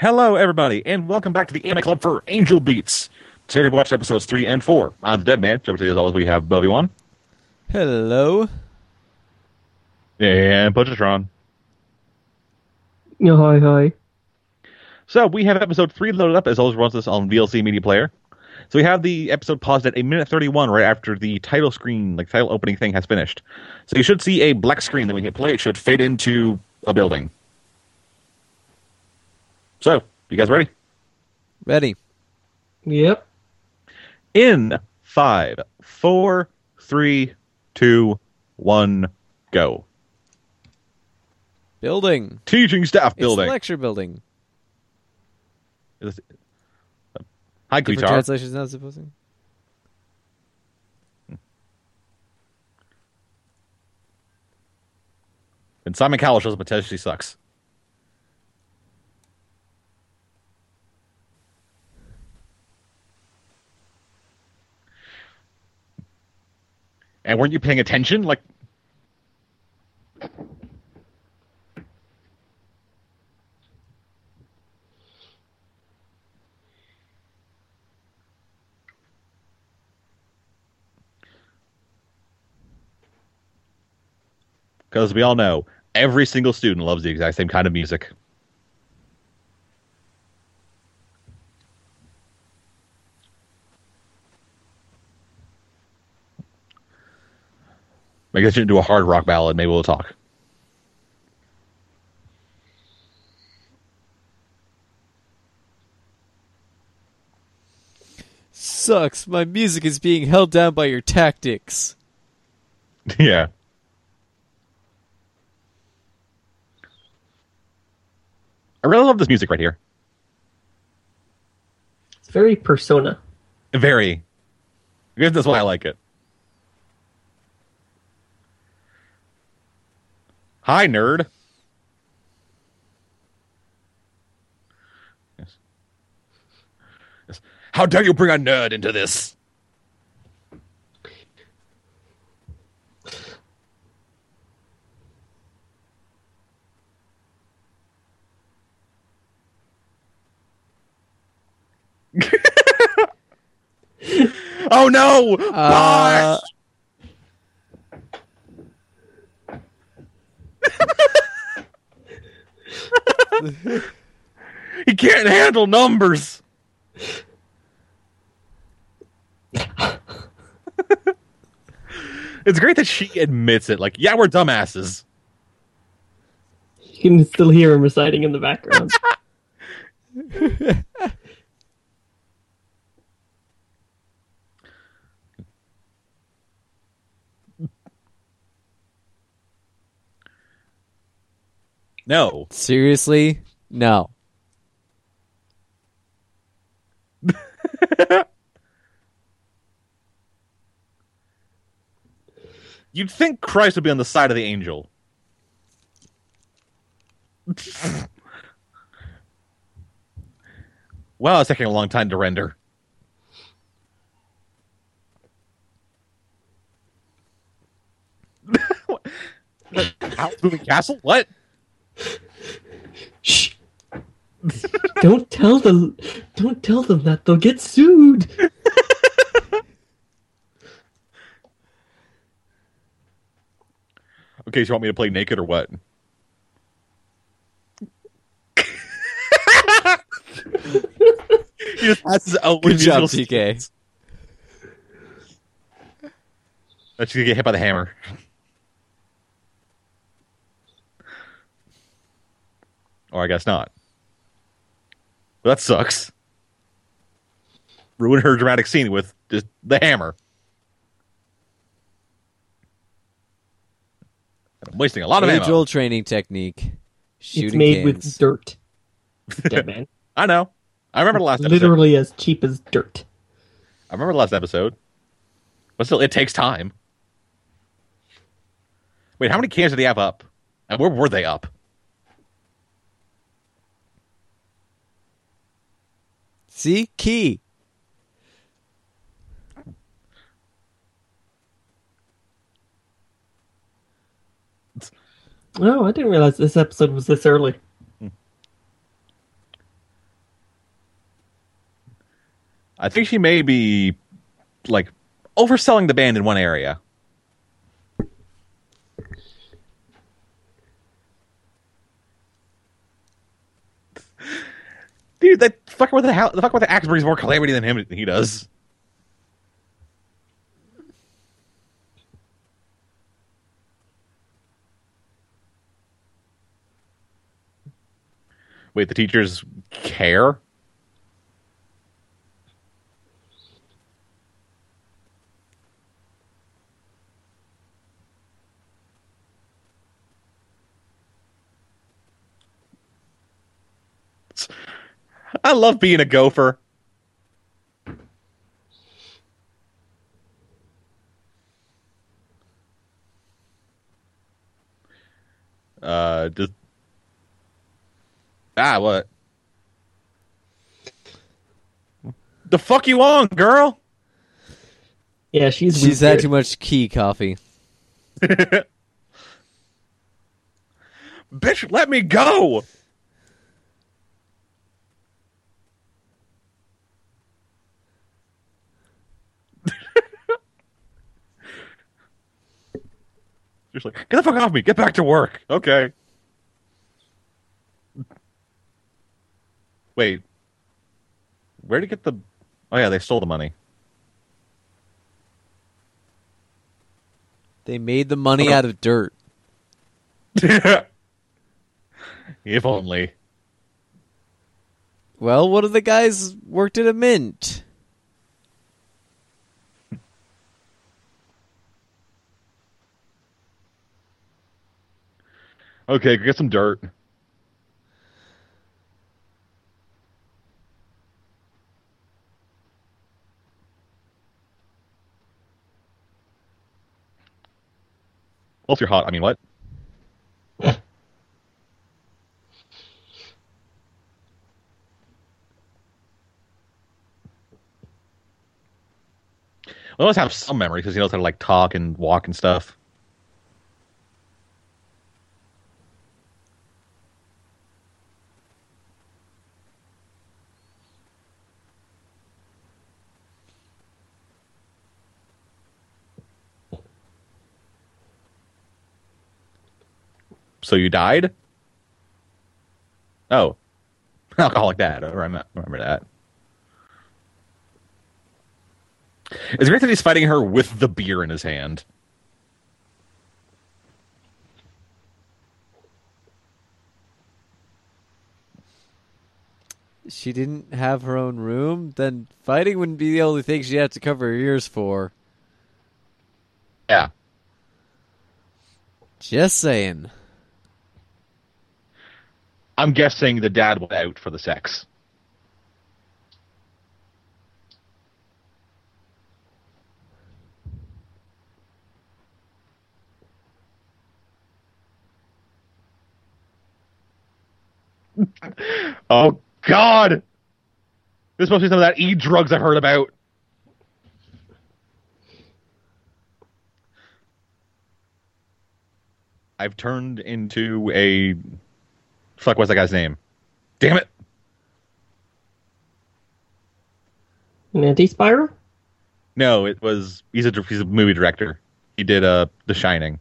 Hello, everybody, and welcome back to the Anime Club for Angel Beats. Today we watched episodes 3 and 4. I'm Deadman. Today, as always, we have Bobby1. Hello. And Punchatron. Yeah, hi. So we have episode 3 loaded up, as always runs this on VLC Media Player. So we have the episode paused at 1:31 right after the title screen, like title opening thing has finished. So you should see a black screen that when you hit play, it should fade into a building. So, you guys ready? Ready. Yep. In 5, 4, 3, 2, 1, go. Building. Teaching staff building. It's lecture building. Hi, Different Guitar. translations not supposing. And Simon Cowell shows up and tells you she sucks. And weren't you paying attention? Like, because we all know every single student loves the exact same kind of music. Maybe I shouldn't do a hard rock ballad. Maybe we'll talk. Sucks. My music is being held down by your tactics. Yeah. I really love this music right here. It's very Persona. Very. I guess that's why I like it. Hi, nerd. Yes. Yes. How dare you bring a nerd into this? Oh no! Bosh! He can't handle numbers. It's great that she admits it. Like, yeah, we're dumbasses. You can still hear him reciting in the background. No. Seriously? No. You'd think Christ would be on the side of the angel. Well, it's taking a long time to render. Out through the castle? What? Shh. Don't tell them that they'll get sued. Okay, so you want me to play naked or what? He just has his own Good job, musical TK. skills. That's gonna get hit by the hammer. Or I guess not. But that sucks. Ruin her dramatic scene with just the hammer. I'm wasting a lot of ammo. Age-old training technique. Shooting It's made cans. with dirt. Deadman. I know. I remember the last episode. Literally as cheap as dirt. I remember the last episode. But still, it takes time. Wait, how many cans did they have up? And where were they up? See? Key. Oh, I didn't realize this episode was this early. I think she may be like overselling the band in one area. Dude, that fucker with the axe brings more calamity than he does. Wait, the teachers care? I love being a gopher. Just what? The fuck you on, girl? Yeah, she's had weird. too much key coffee. Bitch, let me go! Just like, get the fuck off me! Get back to work! Okay. Wait. Where'd he get the... Oh yeah, they stole the money. They made the money out of dirt. If only. Well, one of the guys worked at a mint. Okay, get some dirt. Well, if you're hot, I mean, what? Well, he must have some memory because he knows how to like talk and walk and stuff. So you died? Oh, alcoholic dad. I remember that. It's great that he's fighting her with the beer in his hand. She didn't have her own room, then fighting wouldn't be the only thing she had to cover her ears for. Yeah. Just saying. I'm guessing the dad went out for the sex. Oh, God! This must be some of that drugs I've heard about. I've turned into a... Fuck, what's that guy's name? Damn it! An anti-spiral? No, it was... He's a movie director. He did The Shining.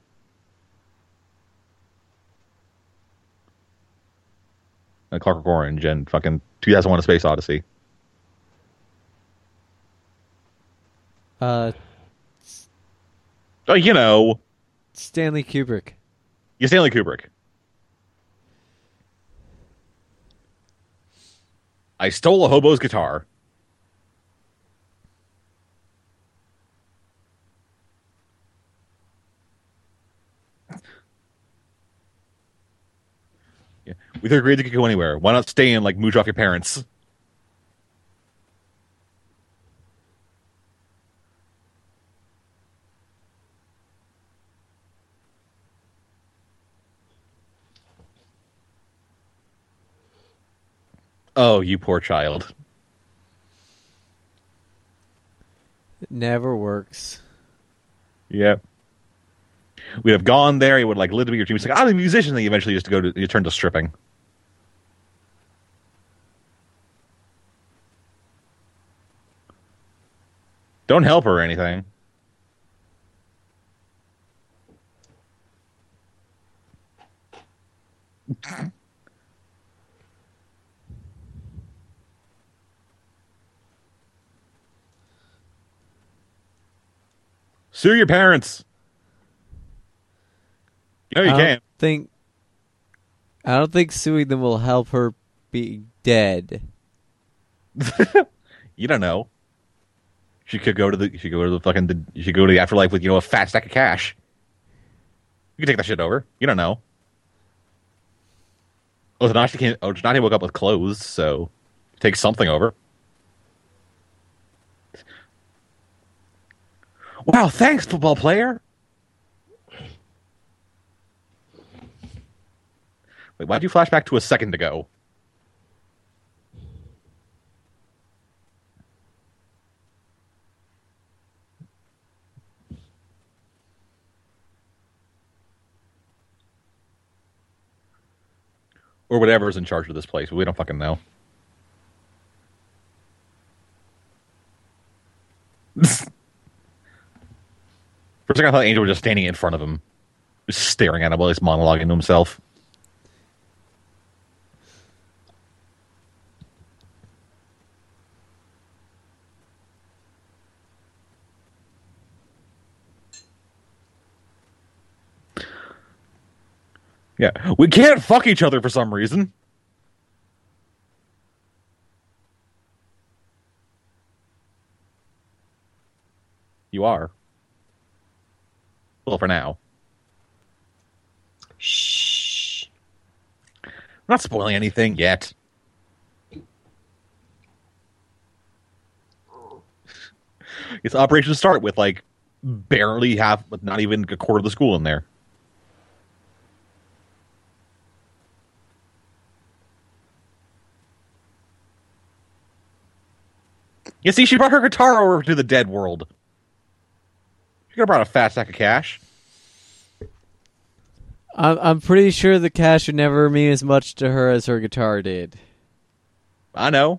Clockwork Orange and fucking 2001: A Space Odyssey. Oh, you know. Stanley Kubrick. Yeah, Stanley Kubrick. I stole a hobo's guitar. Yeah. With your grades, you could go anywhere. Why not stay and like mooch off your parents? Oh, you poor child. It never works. Yep. We'd have gone there. He would like live to be your dream. He's like, I'm a musician. Then you eventually just you turn to stripping. Don't help her or anything. Sue your parents. You know you can't. I don't think suing them will help her be dead. You don't know. She could go to the afterlife with a fat stack of cash. You can take that shit over. You don't know. Oh, Tanashi woke up with clothes, so take something over. Wow, thanks, football player. Wait, why'd you flash back to a second ago? Or whatever's in charge of this place. We don't fucking know. For a second, I thought Angel was just standing in front of him, just staring at him while he's monologuing to himself. Yeah, we can't fuck each other for some reason. You are. Well, for now. Shh. I'm not spoiling anything yet. It's Operation Start with barely half, not even a quarter of the school in there. You see, she brought her guitar over to the dead world. She could have brought a fat stack of cash. I'm pretty sure the cash would never mean as much to her as her guitar did. I know.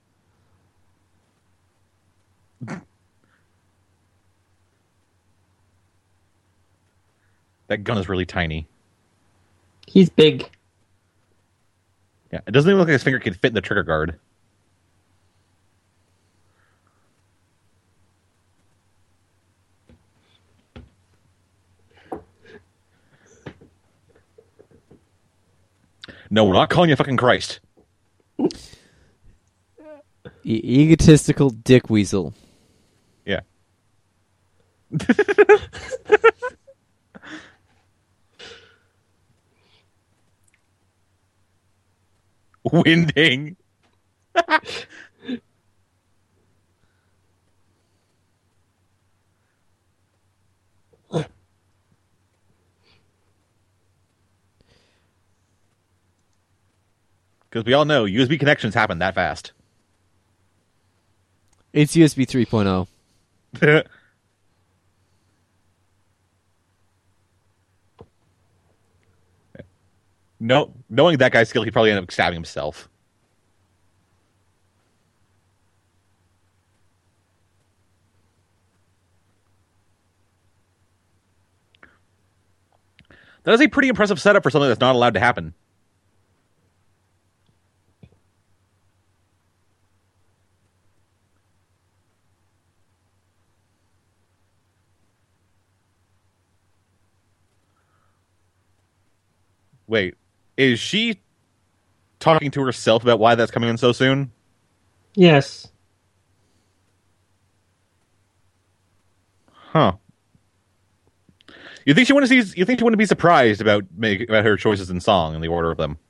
That gun is really tiny. He's big. Yeah, it doesn't even look like his finger can fit in the trigger guard. No, we're not calling you fucking Christ. Egotistical dick weasel. Yeah. Winding. Because we all know USB connections happen that fast. It's USB 3.0. No, knowing that guy's skill, he'd probably end up stabbing himself. That is a pretty impressive setup for something that's not allowed to happen. Wait, is she talking to herself about why that's coming in so soon? Yes. Huh. You think she wouldn't be surprised about her choices in song and the order of them?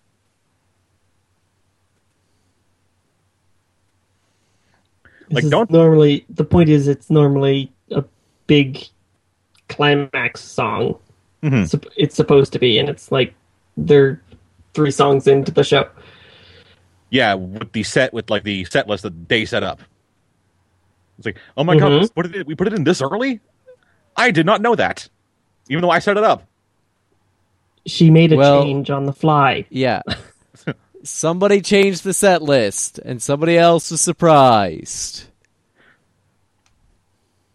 Normally the point is it's normally a big climax song. Mm-hmm. It's supposed to be, and it's like they're 3 songs into the show. Yeah, with the set list that they set up. It's like, oh my god, we put it in this early? I did not know that. Even though I set it up. She made a change on the fly. Yeah. Somebody changed the set list, and somebody else was surprised.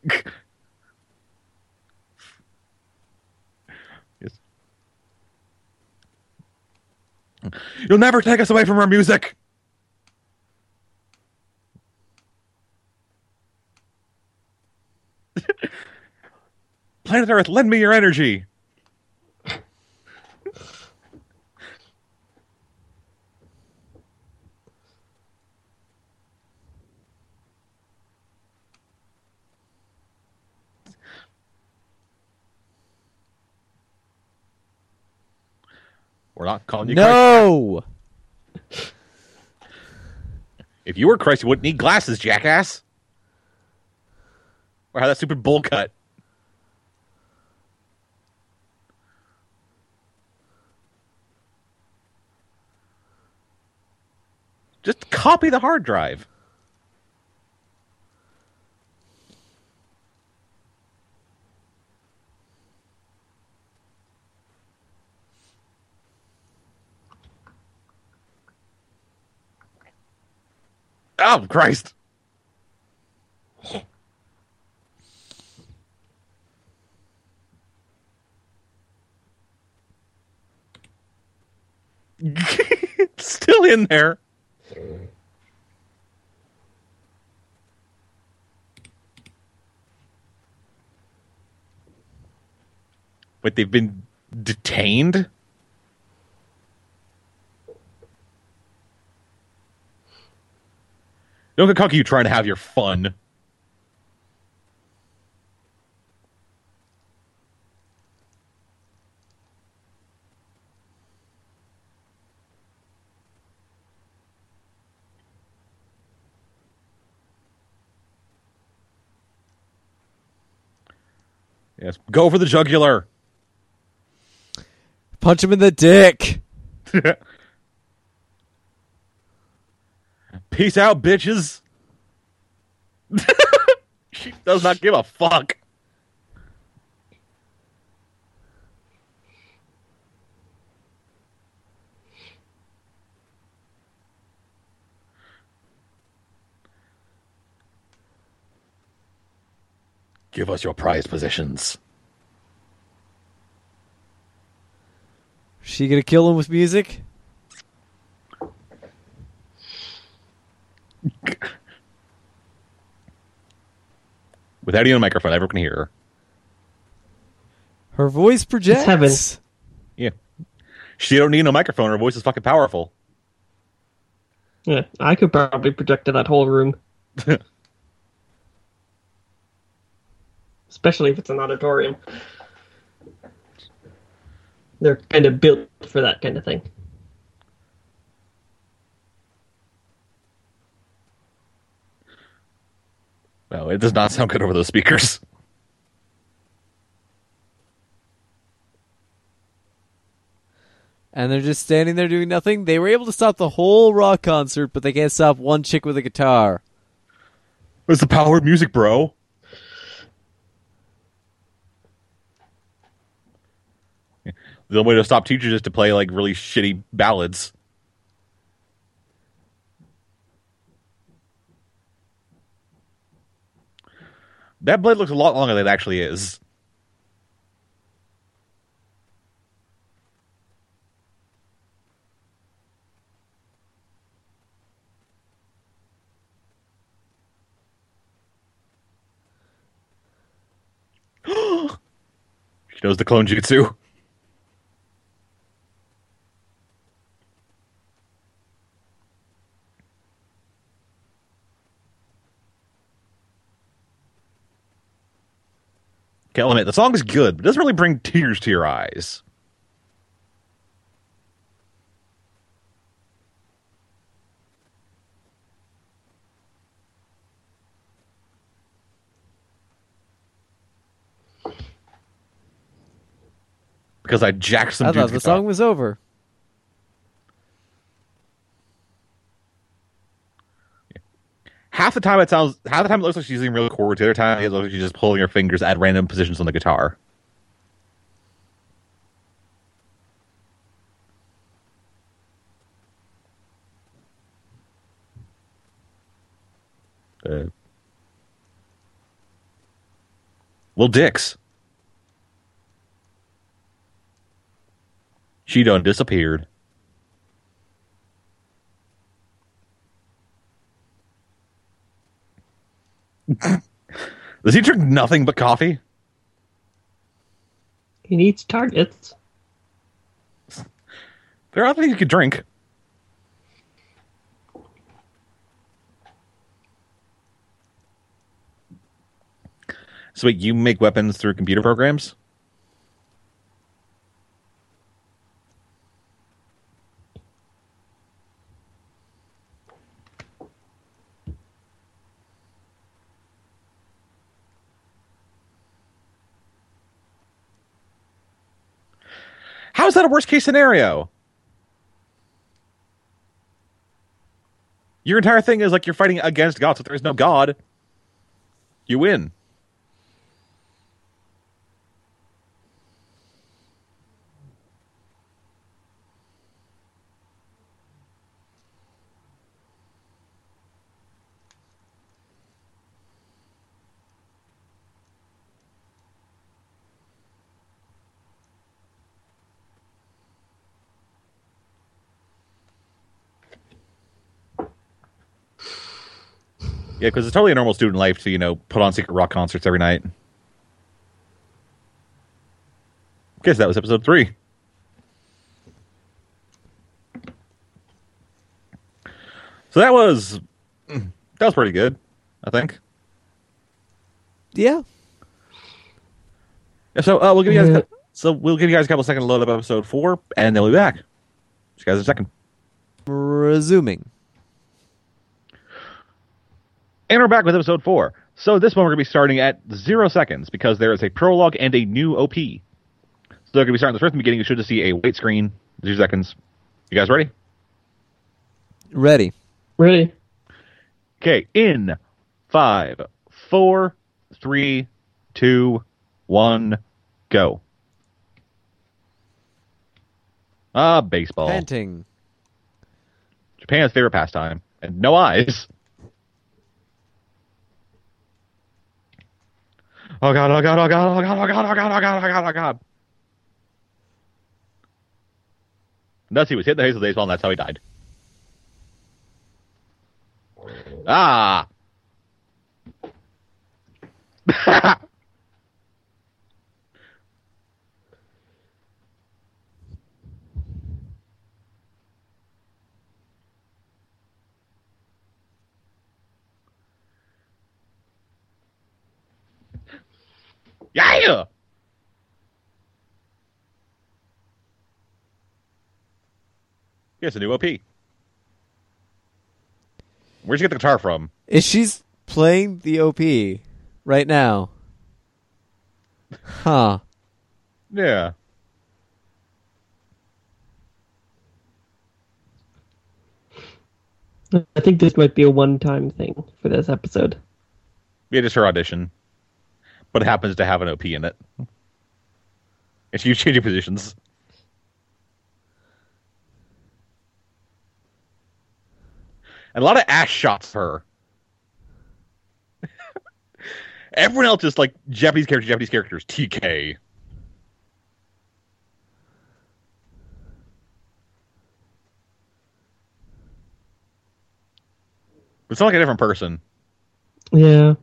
Yes. You'll never take us away from our music. Planet Earth, lend me your energy. We're not calling you Christ. No! If you were Christ, you wouldn't need glasses, jackass. Or have that stupid bowl cut. Just copy the hard drive. Oh, Christ. Still in there. Wait, they've been detained? Don't get cocky, you trying to have your fun. Yes, go for the jugular. Punch him in the dick. Peace out, bitches. She does not give a fuck. Give us your prized possessions. She gonna kill him with music? Without even a microphone, everyone can hear her. Her voice projects. heaven. Yeah. She don't need no microphone. Her voice is fucking powerful. Yeah, I could probably project to that whole room. Especially if it's an auditorium. They're kind of built for that kind of thing. No, it does not sound good over those speakers. And they're just standing there doing nothing. They were able to stop the whole rock concert, but they can't stop one chick with a guitar. It's the power of music, bro. The only way to stop teachers is to play like really shitty ballads. That blade looks a lot longer than it actually is. She knows the clone jutsu. Okay, I'll admit, the song is good, but it doesn't really bring tears to your eyes. Because I jacked some I dude's thought the guitar. song was over. Half the time it looks like she's using real chords. The other time it looks like she's just pulling her fingers at random positions on the guitar. Well, dicks. She done disappeared. Does he drink nothing but coffee? He needs targets. There are other things you could drink. So wait, you make weapons through computer programs? How is that a worst case scenario? Your entire thing is like you're fighting against God, so if there is no God, you win. Yeah, because it's totally a normal student life to, put on secret rock concerts every night. Okay, so that was episode 3. So that was pretty good, I think. Yeah. Yeah, so we'll give you guys a couple seconds to load up episode 4, and then we'll be back. See you guys in a second. Resuming. And we're back with episode 4. So this one we're going to be starting at 0 seconds because there is a prologue and a new OP. So they're going to be starting this right from the beginning. You should just see a white screen. 0 seconds. You guys ready? Ready. Ready? Okay, in 5, 4, 3, 2, 1, go. Baseball. Panting. Japan's favorite pastime. And no eyes. Oh god, oh god, oh god, oh god, oh god, oh god, oh god, oh god, oh god. Thus he was hit in the face with a baseball and that's how he died. Ah! Yeah! Here's a new OP. Where'd you get the guitar from? Is she's playing the OP right now? Huh. Yeah. I think this might be a one-time thing for this episode. Yeah, just her audition. But it happens to have an OP in it. And she's changing positions. And a lot of ass shots for her. Everyone else is like Japanese characters, TK. It's not like a different person. Yeah.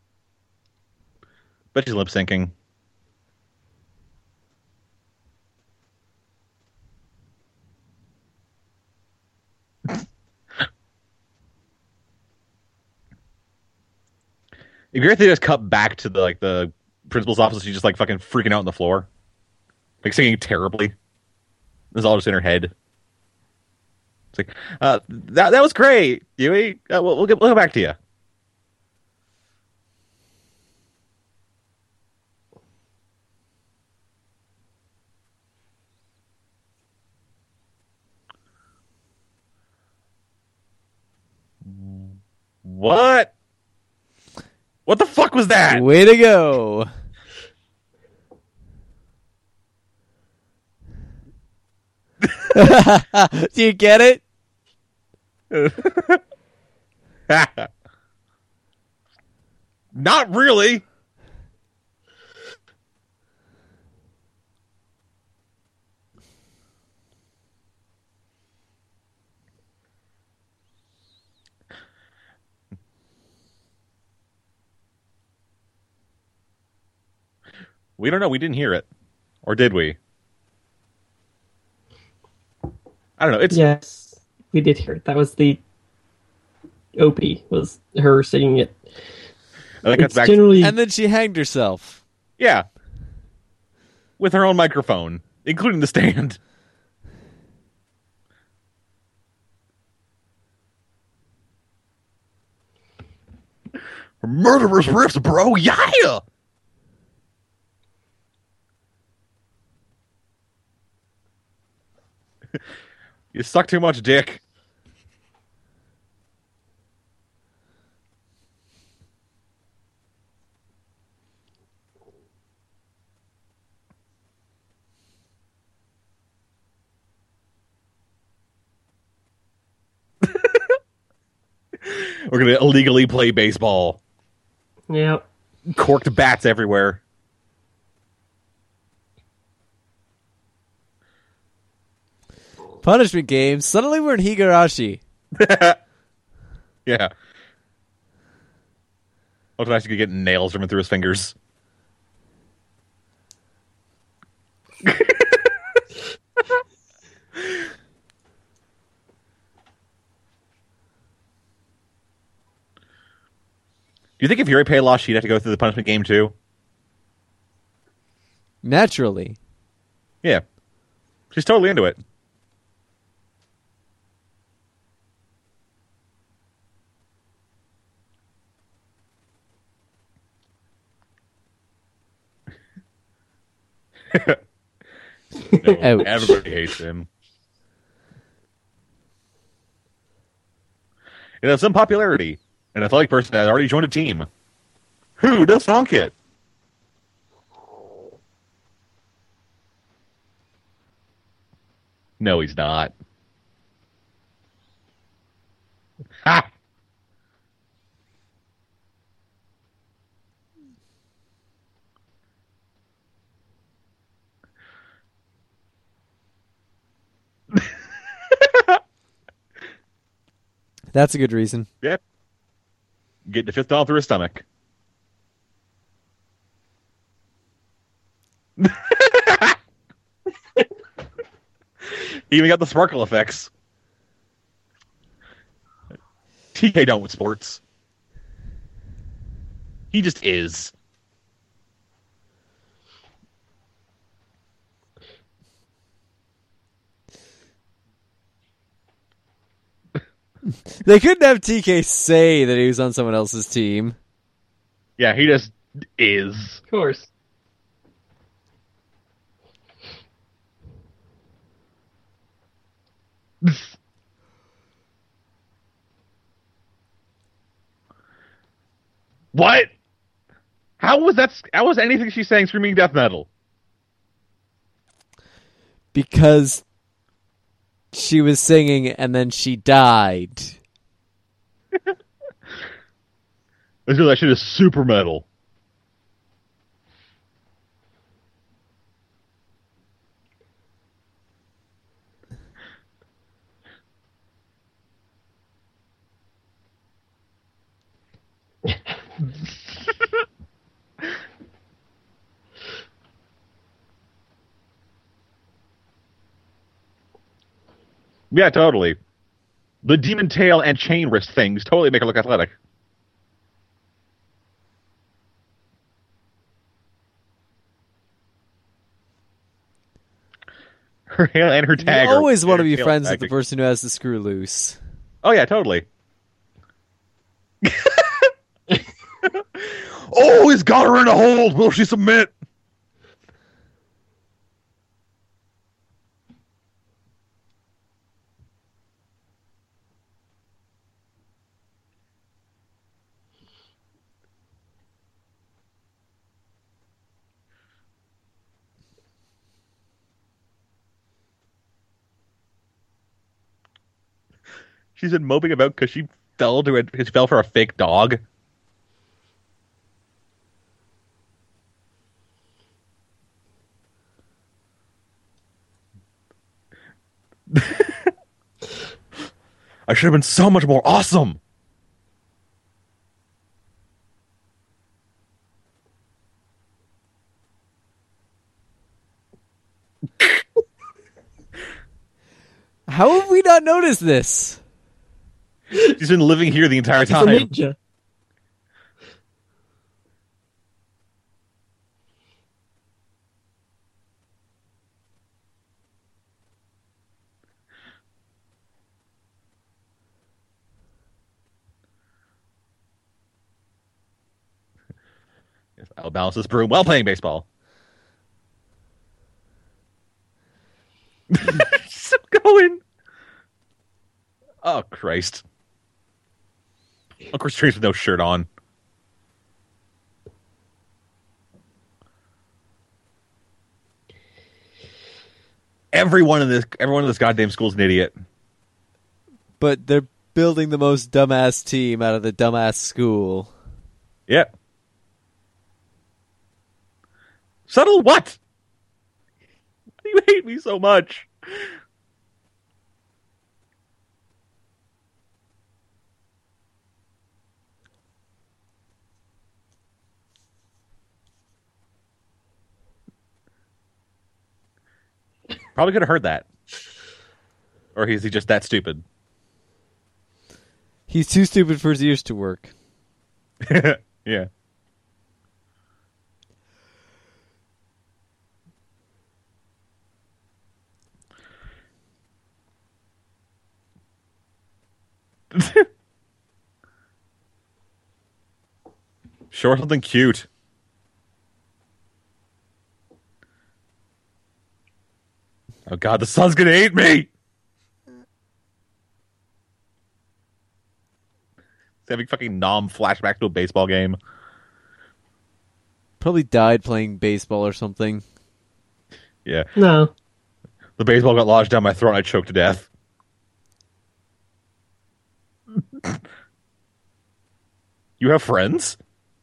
Bet she's lip syncing. It'd be great if they just cut back to the principal's office. She's just like fucking freaking out on the floor, like singing terribly. It's all just in her head. It's like that was great, Yui. We'll go back to you. What? What the fuck was that? Way to go. Do you get it? Not really. We don't know. We didn't hear it. Or did we? I don't know. It's Yes, we did hear it. That was the OP, was her singing it. I think that's It's back. generally And then she hanged herself. Yeah. With her own microphone, including the stand. Murderous riffs, bro. Yeah. You suck too much dick. We're going to illegally play baseball. yeah. Corked bats everywhere. Punishment game. Suddenly we're in Higurashi. Yeah. Otanashi could get nails running through his fingers. Do you think if Yuri Pay lost, she'd have to go through the punishment game too? Naturally. Yeah. She's totally into it. No, Ouch. everybody hates him. It has some popularity. An athletic person that has already joined a team. Who does Sonkit? No, he's not. Ha! That's a good reason. Yep. Get the fifth down through his stomach. He even got the sparkle effects. TK don't with sports. He just is. They couldn't have TK say that he was on someone else's team. Yeah, he just is. Of course. What? How was that? How was anything she's saying screaming death metal? Because she was singing and then she died. That shit is super metal. Yeah, totally. The demon tail and chain wrist things totally make her look athletic. Her hair and her tag. You are- always want to be tail friends with the tactic. person who has the screw loose. Oh yeah, totally. Oh, he's got her in a hold. Will she submit? She's been moping about because she fell for a fake dog. I should have been so much more awesome. How have we not noticed this? He's been living here the entire He's a time. ninja. Yes, I'll balance this broom while playing baseball. Still going. Oh, Christ. Of course, Trace with no shirt on. Everyone in this goddamn school is an idiot. But they're building the most dumbass team out of the dumbass school. Yep. Subtle what? Why do you hate me so much? Probably could have heard that. Or is he just that stupid? He's too stupid for his ears to work. Yeah. Sure, something cute. Oh god, the sun's gonna eat me! He's having fucking Nom flashback to a baseball game. Probably died playing baseball or something. Yeah. No. The baseball got lodged down my throat and I choked to death. You have friends?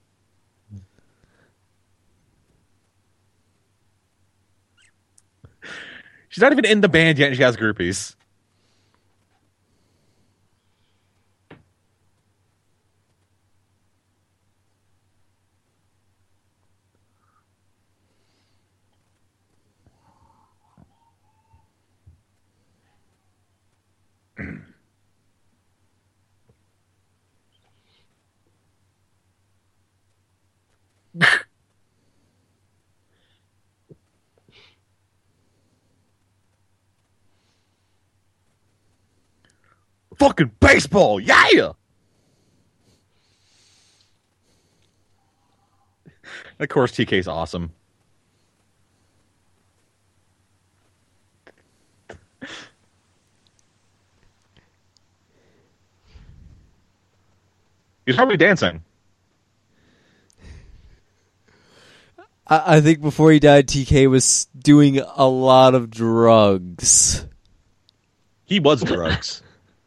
She's not even in the band yet and she has groupies. Fucking baseball, yeah! Of course, TK's awesome. He's probably dancing. I think before he died, TK was doing a lot of drugs. He was drugs.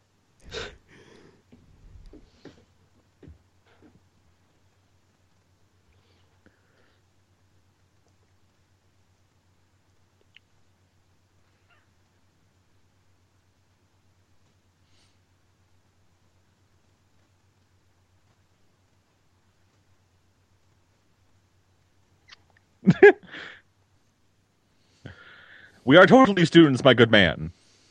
We are totally students, my good man.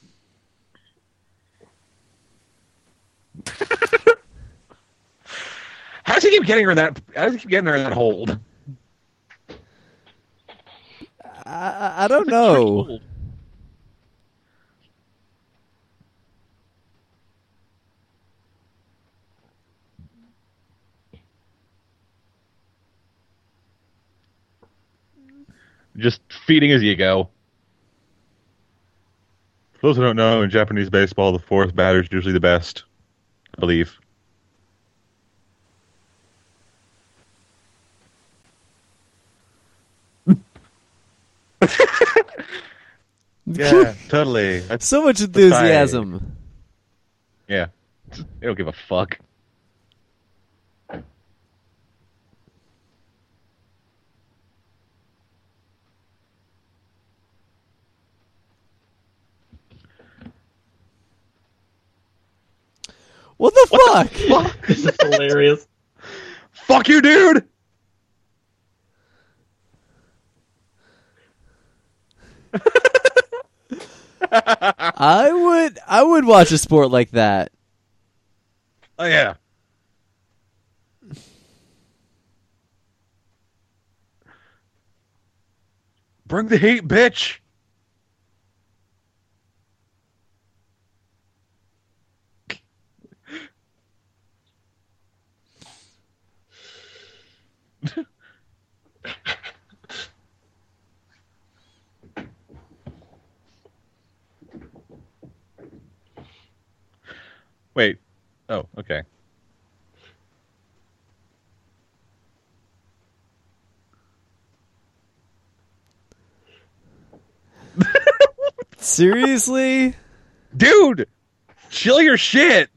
How does he keep getting her in that? How does he keep getting her in that hold? I don't know. Just feeding his ego. For those who don't know, in Japanese baseball, the fourth batter is usually the best, I believe. Yeah, totally. So much enthusiasm. Yeah. They don't give a fuck. What the fuck? This is hilarious. Fuck you, dude! I would watch a sport like that. Oh yeah. Bring the heat, bitch. Wait. Oh, okay. Seriously? Dude, chill your shit.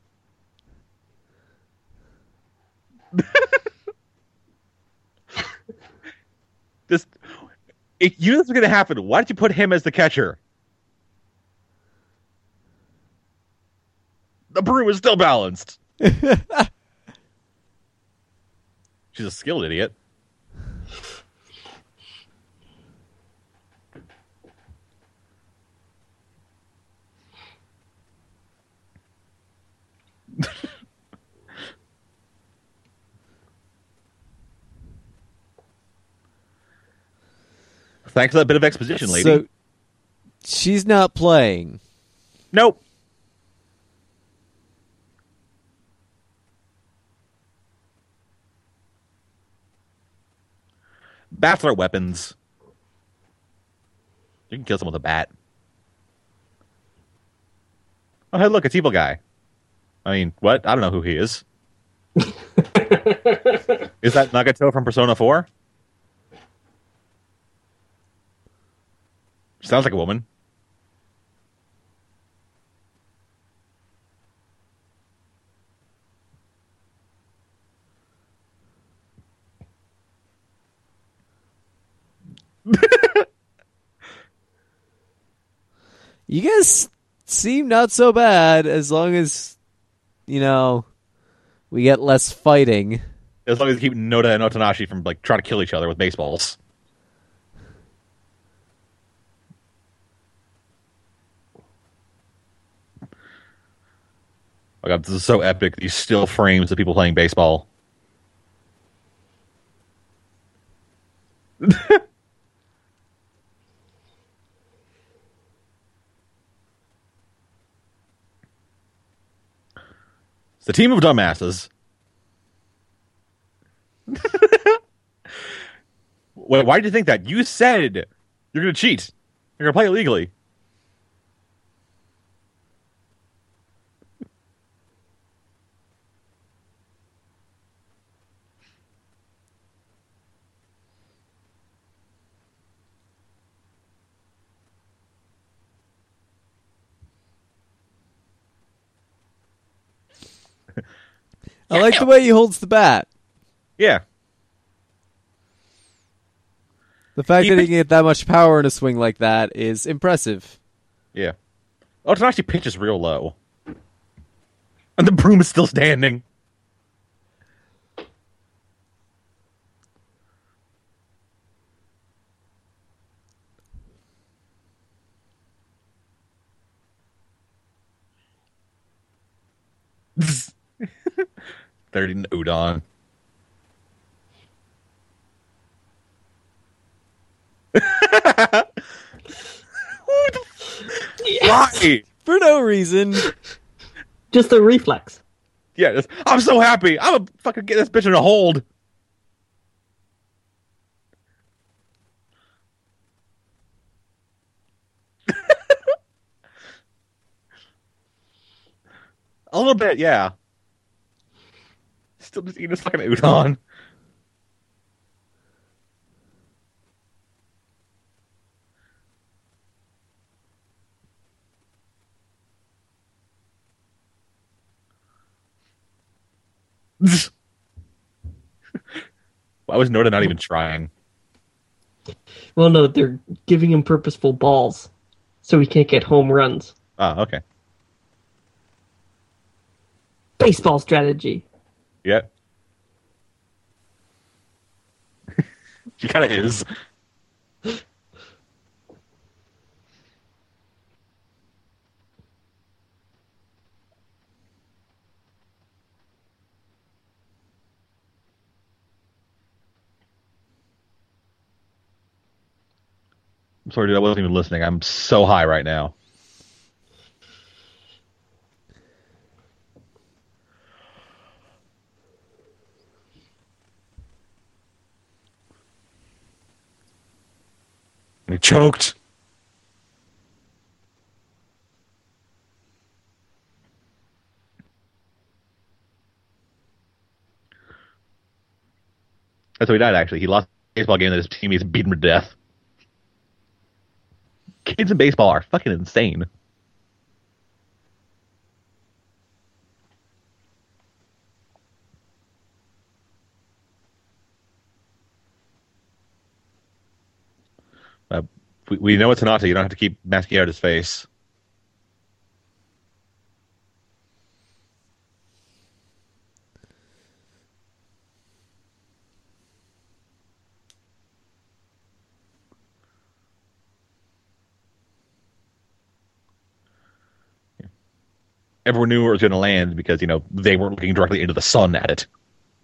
This, if you knew this was going to happen, why did you put him as the catcher? The broom is still balanced. She's a skilled idiot. Thanks for that bit of exposition, lady. So she's not playing. Nope. Bats are weapons. You can kill someone with a bat. Oh, hey, look, it's Evil Guy. I mean, what? I don't know who he is. Is that Nagato from Persona 4? Sounds like a woman. You guys seem not so bad as long as, we get less fighting. As long as you keep Noda and Otanashi from like trying to kill each other with baseballs. Oh god, this is so epic. These still frames of people playing baseball. It's a team of dumbasses. Wait, why did you think that? You said you're going to cheat. You're going to play illegally. I like the way he holds the bat. Yeah. The fact that he can get that much power in a swing like that is impressive. Yeah. Otanashi pitches real low. And the broom is still standing. They're eating udon. Why? For no reason. Just a reflex. Yeah, I'm so happy. I'm gonna fucking get this bitch in a hold. A little bit, yeah. Still just eating this fucking udon. Why was Noda not even trying? Well, no, they're giving him purposeful balls, so he can't get home runs. Ah, okay. Baseball strategy. Yeah. She kind of is. I'm sorry, dude. I wasn't even listening. I'm so high right now. He choked. That's how he died, actually. He lost a baseball game that his teammates beat him to death. Kids in baseball are fucking insane. Uh, we know it's Hinata. You don't have to keep masking out his face. Everyone knew where it was going to land because, they weren't looking directly into the sun at it.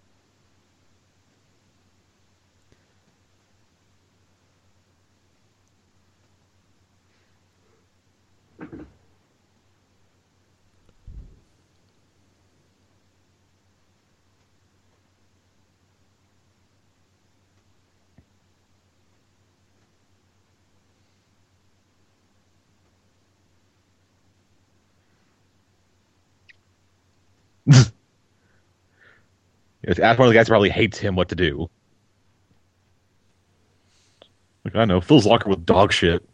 Ask one of the guys who probably hates him what to do. Like, I know, fills locker with dog shit.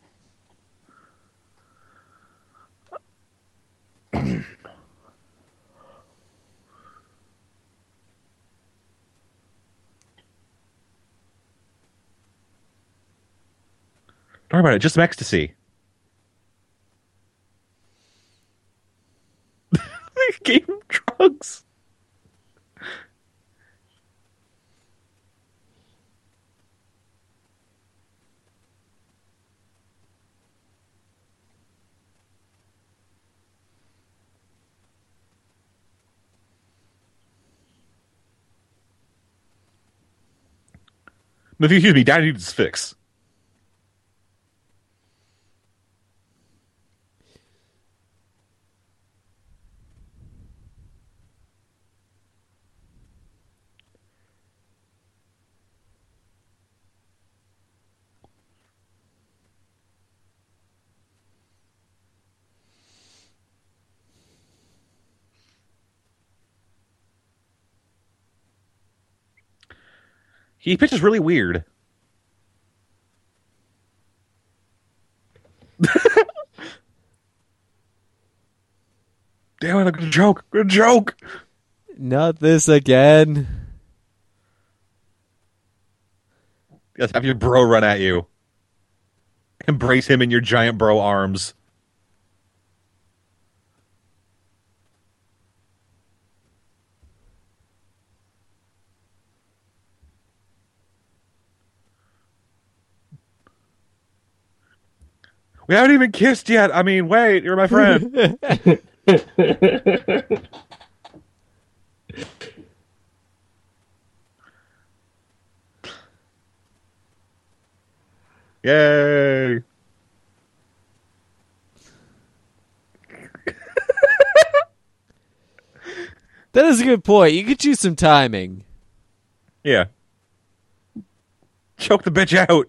Don't worry about it, just some ecstasy. They gave him drugs. No, excuse me, Daddy needs his fix. He pitches really weird. Damn it, good joke. Good joke. Not this again. Just have your bro run at you. Embrace him in your giant bro arms. We haven't even kissed yet. I mean, wait, you're my friend. Yay. That is a good point. You could choose some timing. Yeah. Choke the bitch out.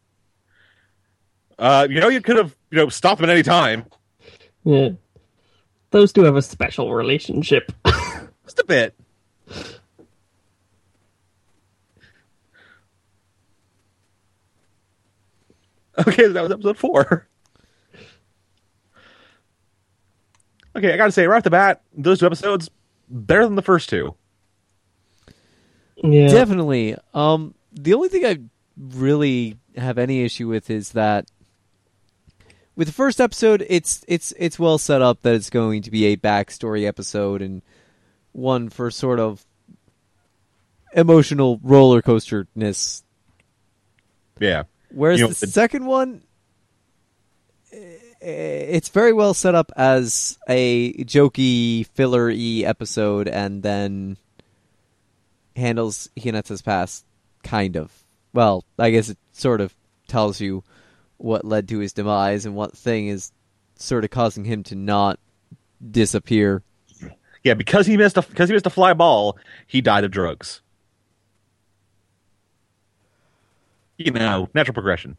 You could have, stopped him at any time. Yeah. Those two have a special relationship. Just a bit. Okay, that was episode 4. Okay, I gotta say, right off the bat, those 2 episodes, better than the first 2. Yeah. Definitely. The only thing I really have any issue with is that with the first episode, it's well set up that it's going to be a backstory episode and one for sort of emotional roller coaster-ness. Yeah. Whereas the second one, it's very well set up as a jokey, filler-y episode and then handles Hinata's past, kind of. Well, I guess it sort of tells you what led to his demise and what thing is sort of causing him to not disappear. Yeah, because he missed a fly ball, he died of drugs. Natural progression.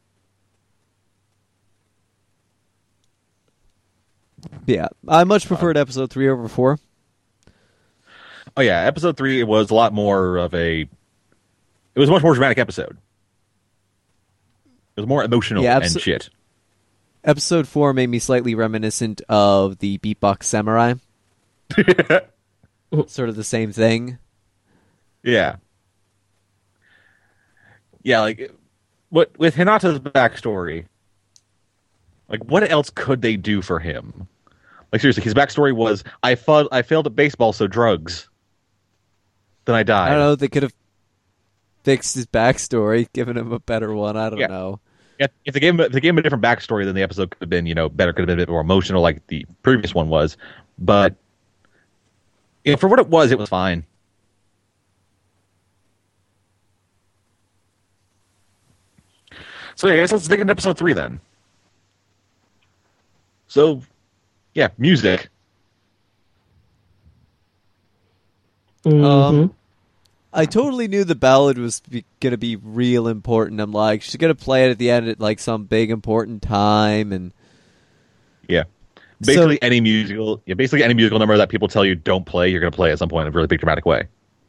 Yeah, I much preferred episode 3 over 4. Oh yeah, episode 3 was a lot more of a. It was a much more dramatic episode. It was more emotional and shit. Episode 4 made me slightly reminiscent of the Beatbox Samurai. Sort of the same thing. Yeah. Yeah, like with Hinata's backstory, like what else could they do for him? Like seriously, his backstory was I failed at baseball, so drugs. Then I died. I don't know. They could have fixed his backstory, given him a better one. I don't know. Yeah, if they gave him a different backstory, then the episode could have been better. Could have been a bit more emotional, like the previous one was. But for what it was fine. So yeah, I guess let's dig into episode 3 then. So, yeah, music. Mhm. I totally knew the ballad was going to be real important. I'm like, she's going to play it at the end at like some big important time, and yeah, basically any musical number that people tell you don't play, you're going to play at some point in a really big dramatic way.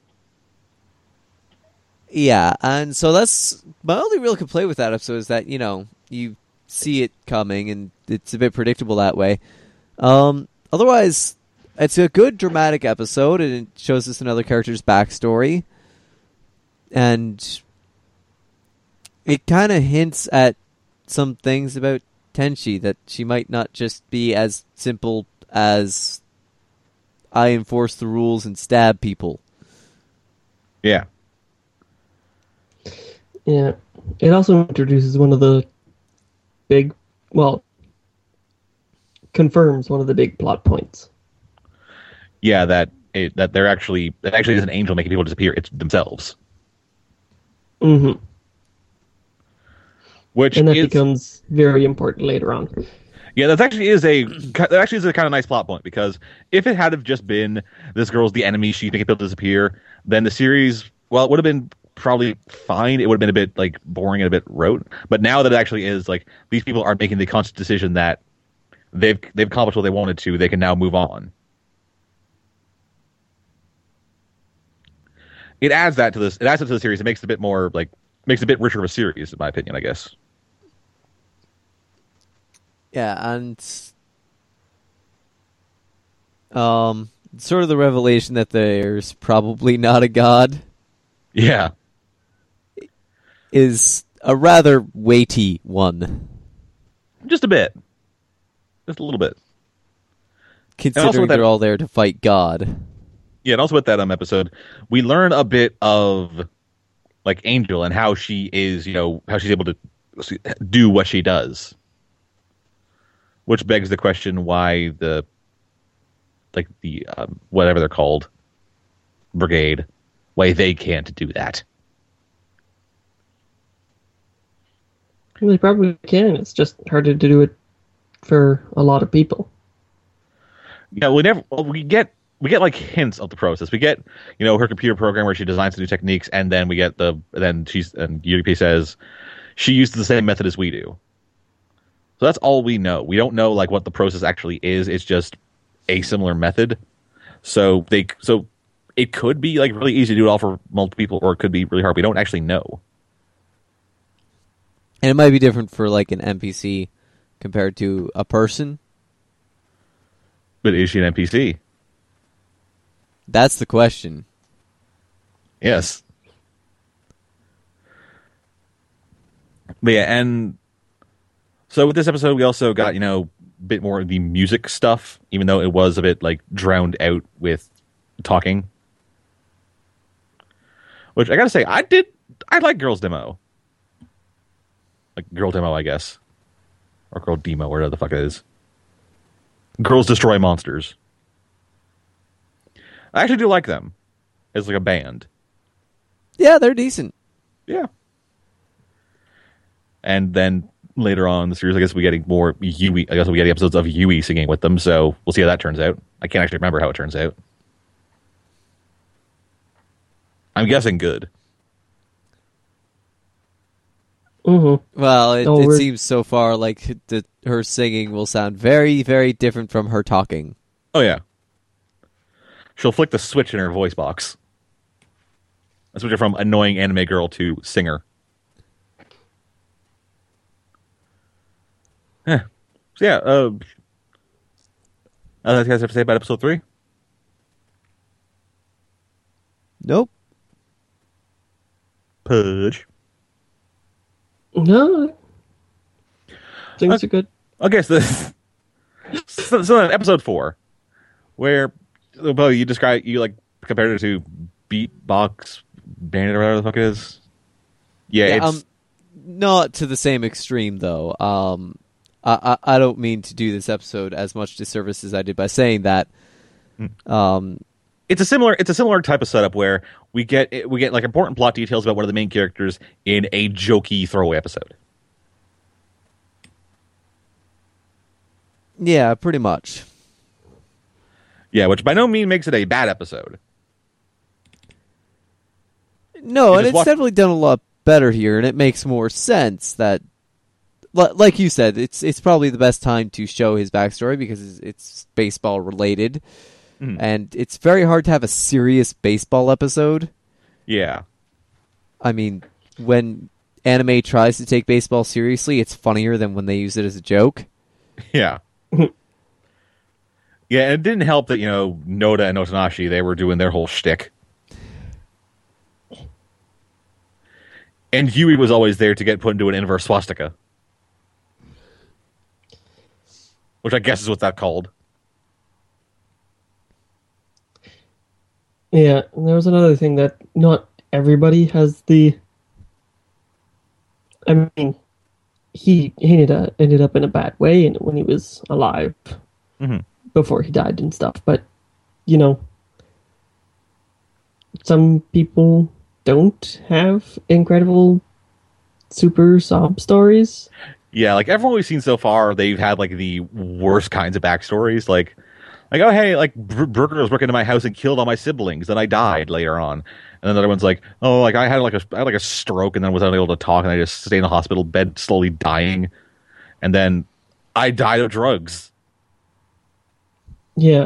Yeah, and so that's my only real complaint with that episode is that you see it coming and it's a bit predictable that way. Otherwise, it's a good dramatic episode and it shows us another character's backstory, and it kind of hints at some things about Tenchi, that she might not just be as simple as I enforce the rules and stab people. Yeah. Yeah. It also introduces one of the confirms one of the big plot points. Yeah, that they're actually is an angel making people disappear. It's themselves. Mm-hmm. And that becomes very important later on. Yeah, that actually is a kind of nice plot point, because if it had have just been this girl's the enemy, she's making people disappear, then the series, well, it would have been probably fine. It would have been a bit like boring and a bit rote. But now that it actually is like these people are making the conscious decision that they've accomplished what they wanted to, they can now move on. It adds that to this. It adds it to the series. It makes it a bit more makes it a bit richer of a series, in my opinion, I guess. Yeah, and sort of the revelation that there's probably not a god. Yeah. Is a rather weighty one. Just a bit. Just a little bit. Considering they're all there to fight God. Yeah, and also with that episode, we learn a bit of like Angel and how she is, how she's able to do what she does. Which begs the question why the whatever they're called, brigade, why they can't do that. They probably can. It's just harder to do it for a lot of people. Yeah, we get like hints of the process. We get, her computer program where she designs new techniques, and then we get and Yuripi says she uses the same method as we do. So that's all we know. We don't know like what the process actually is. It's just a similar method. So it could be like really easy to do it all for multiple people, or it could be really hard. We don't actually know. And it might be different for like an NPC compared to a person. But is she an NPC? That's the question. Yes. But yeah, and so with this episode, we also got, a bit more of the music stuff, even though it was a bit like drowned out with talking. Which I gotta say, I like Girls Demo. Like Girl Demo, I guess. Or Girl Demo, whatever the fuck it is. Girls Destroy Monsters. I actually do like them as like a band. Yeah, they're decent. Yeah. And then later on in the series, I guess we're getting more Yui. I guess we're getting episodes of Yui singing with them. So we'll see how that turns out. I can't actually remember how it turns out. I'm guessing good. Mm-hmm. Well, it we're- seems so far like her singing will sound very, very different from her talking. Oh yeah. She'll flick the switch in her voice box. A switch from annoying anime girl to singer. Yeah. So yeah, anything you guys have to say about episode 3? Nope. Pudge. No, things are good. Okay, so then episode 4, where well, you compared it to Beatbox Bandit or whatever the fuck it is. Yeah, it's not to the same extreme though. I don't mean to do this episode as much disservice as I did by saying that. It's a similar type of setup where we get like important plot details about one of the main characters in a jokey throwaway episode. Yeah, pretty much. Yeah, which by no means makes it a bad episode. No, You and just it's watch- definitely done a lot better here, and it makes more sense that, like you said, it's probably the best time to show his backstory because it's baseball related, and it's very hard to have a serious baseball episode. Yeah. I mean, when anime tries to take baseball seriously, it's funnier than when they use it as a joke. Yeah. Yeah, and it didn't help that, Noda and Otanashi, they were doing their whole shtick. And Yui was always there to get put into an inverse swastika. Which I guess is what that's called. Yeah, and there was another thing that not everybody has the. I mean, he ended up in a bad way when he was alive, before he died and stuff. But some people don't have incredible super sob stories. Yeah, like everyone we've seen so far, they've had like the worst kinds of backstories. Like oh hey, like Burger broke into my house and killed all my siblings, then I died later on. And then the other one's like, oh, like I had like a stroke and then was unable to talk and I just stayed in the hospital bed slowly dying, and then I died of drugs. Yeah,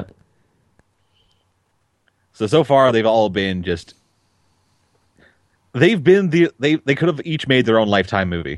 So far they've all been just. They've been they could have each made their own Lifetime movie.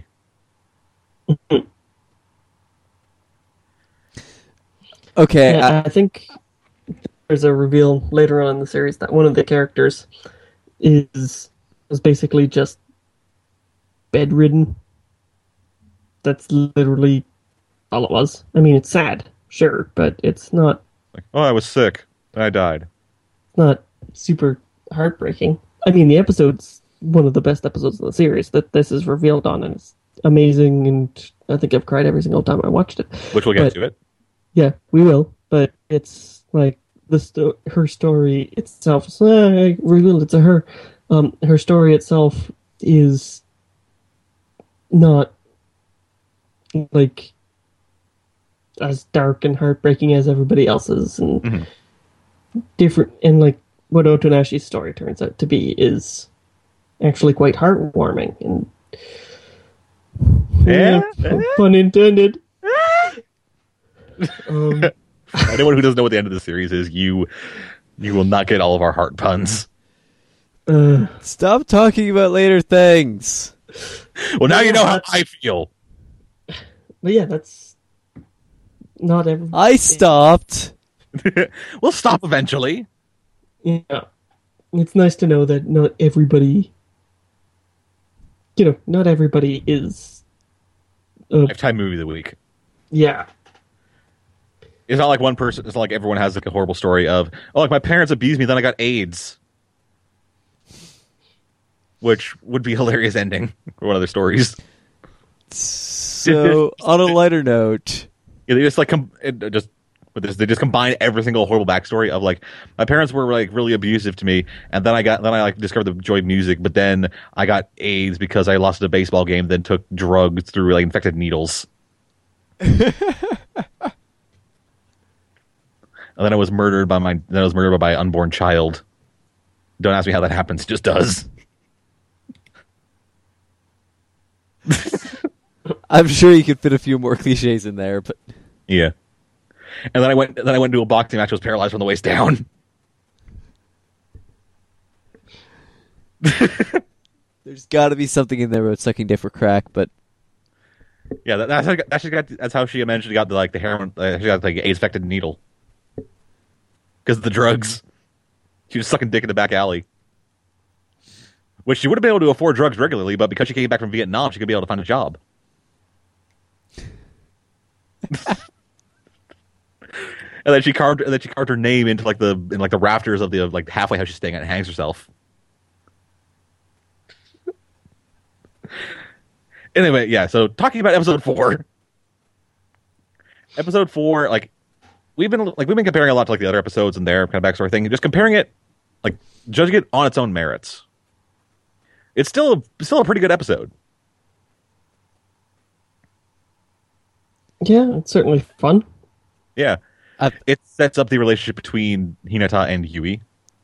Okay, yeah, I think there's a reveal later on in the series that one of the characters was basically just bedridden. That's literally all it was. I mean, it's sad, sure, but it's not Like, oh, I was sick, and I died. super heartbreaking. I mean, the episode's one of the best episodes of the series that this is revealed on, and it's amazing, and I think I've cried every single time I watched it. Which we'll get But- to it. Yeah, we will, but it's like her story itself. So I revealed it to her. Her story itself is not like as dark and heartbreaking as everybody else's, and different. And like what Otonashi's story turns out to be is actually quite heartwarming. And Yeah? pun intended. Anyone who doesn't know what the end of the series is, you will not get all of our heart puns. stop talking about later things. Well, now you know how that's- I feel. But yeah, that's not every. I stopped. We'll stop eventually. Yeah, it's nice to know that not everybody. Not everybody is. Lifetime movie of the week. Yeah, It's not like one person. It's not like everyone has like a horrible story of, oh, like my parents abused me, then I got AIDS, which would be a hilarious ending for one of their stories. So, on a lighter note, Yeah, they just like just But they just combine every single horrible backstory of like my parents were like really abusive to me, and then I like discovered the joy of music, but then I got AIDS because I lost a baseball game, then took drugs through like infected needles. And then I was murdered by my unborn child. Don't ask me how that happens, it just does. I'm sure you could fit a few more cliches in there, but Yeah. And then I went to a boxing match. I was paralyzed from the waist down. there's got to be something in there about sucking dick for crack. But Yeah, that's how she eventually got the heroin. She got the AIDS affected needle because of the drugs. She was sucking dick in the back alley, which she would have been able to afford drugs regularly, but because she came back from Vietnam, she could be able to find a job. And then she carved her name into the rafters of the halfway house she's staying at and hangs herself. Anyway, yeah. So talking about episode 4, we've been comparing a lot to like the other episodes and their kind of backstory thing, and just comparing it, like judging it on its own merits. It's still a pretty good episode. Yeah, it's certainly fun. Yeah. It sets up the relationship between Hinata and Yui.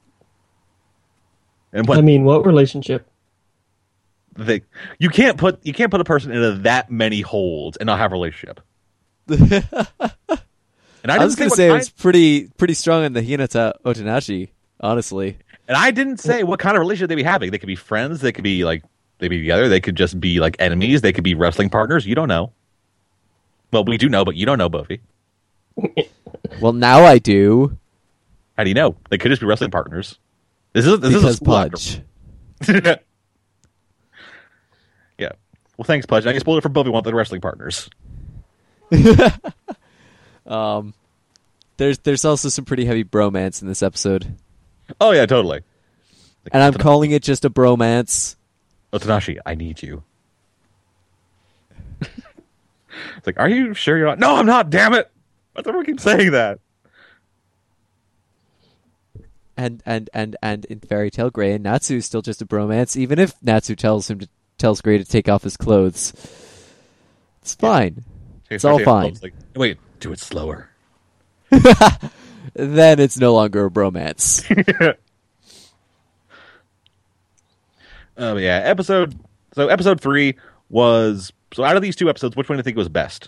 And what relationship? You can't put a person into that many holds and not have a relationship. and I was going to say it was pretty strong in the Hinata Otonashi, honestly. And I didn't say what kind of relationship they'd be having. They could be friends. They could be like they'd be together. They could just be like enemies. They could be wrestling partners. You don't know. Well, we do know, but you don't know, Buffy. Well, now I do. How do you know? They could just be wrestling partners. This is a Pudge. Yeah. Well, thanks, Pudge. I spoiled it for Buffy. Want the wrestling partners? There's also some pretty heavy bromance in this episode. Oh yeah, totally. And I'm calling it just a bromance. Otonashi, I need you. It's like, are you sure you're not? No, I'm not. Damn it! Why do I keep saying that? And in Fairy Tail, Gray and Natsu is still just a bromance, even if Natsu tells Gray to take off his clothes. It's fine. Yeah. It's all fine. Like, wait, do it slower. Then it's no longer a bromance. Yeah, episode 3 was... So out of these two episodes, which one do you think was best?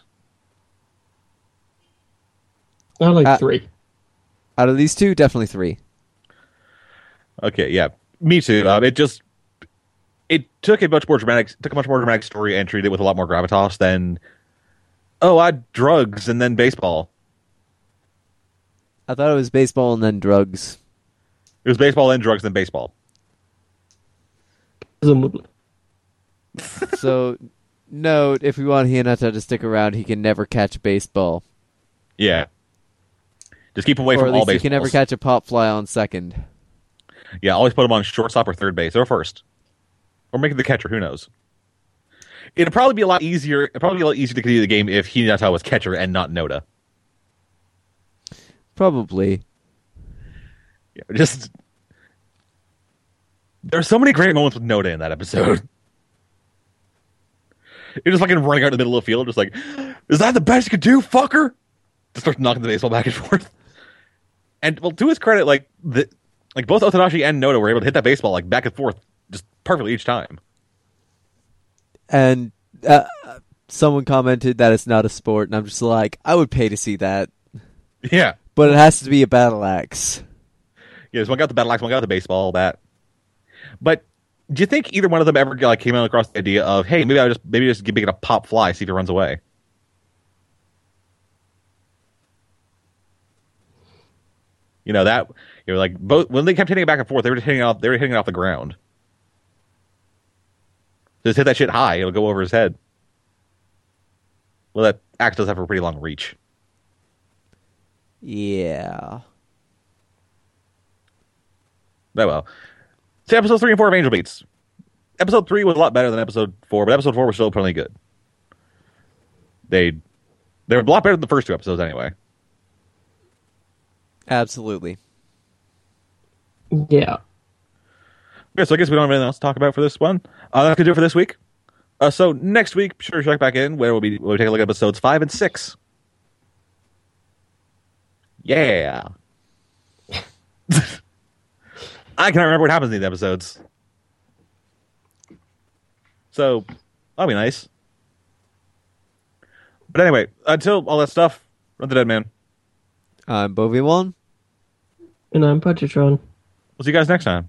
I like 3. Out of these two, definitely 3. Okay, yeah, me too. It took a much more dramatic story and treated it with a lot more gravitas than drugs and then baseball. I thought it was baseball and then drugs. It was baseball, then drugs, then baseball. So, note, if we want Hinata to stick around, he can never catch a baseball. Yeah. Just keep away or from at all least baseballs. He can never catch a pop fly on second. Yeah, always put him on shortstop or third base or first. Or make him the catcher, who knows. It'd probably be a lot easier to continue the game if Hinata was catcher and not Noda. Probably. Yeah, just... There's so many great moments with Noda in that episode. You're just fucking running out in the middle of the field, just like, is that the best you could do, fucker? Just starts knocking the baseball back and forth. And, well, to his credit, both Otonashi and Noda were able to hit that baseball, like, back and forth just perfectly each time. And someone commented that it's not a sport, and I'm just like, I would pay to see that. Yeah. But it has to be a battle axe. Yeah, so one got the battle axe, one got the baseball, that. But do you think either one of them ever came across the idea of, hey, maybe just make it a pop fly, see if it runs away? Both when they kept hitting it back and forth, they were hitting it off the ground. Just hit that shit high, it'll go over his head. Well, that axe does have a pretty long reach. Yeah. Oh well. So episodes 3 and 4 of Angel Beats. Episode 3 was a lot better than episode 4, but episode 4 was still pretty good. They were a lot better than the first 2 episodes anyway. Absolutely. Yeah. Okay, so I guess we don't have anything else to talk about for this one. That's gonna do it for this week. So next week, be sure to check back in where we'll take a look at episodes 5 and 6. Yeah. I cannot remember what happens in these episodes. So that'll be nice. But anyway, until all that stuff, run the dead man. I'm Bovie1. And I'm Putchitron. We'll see you guys next time.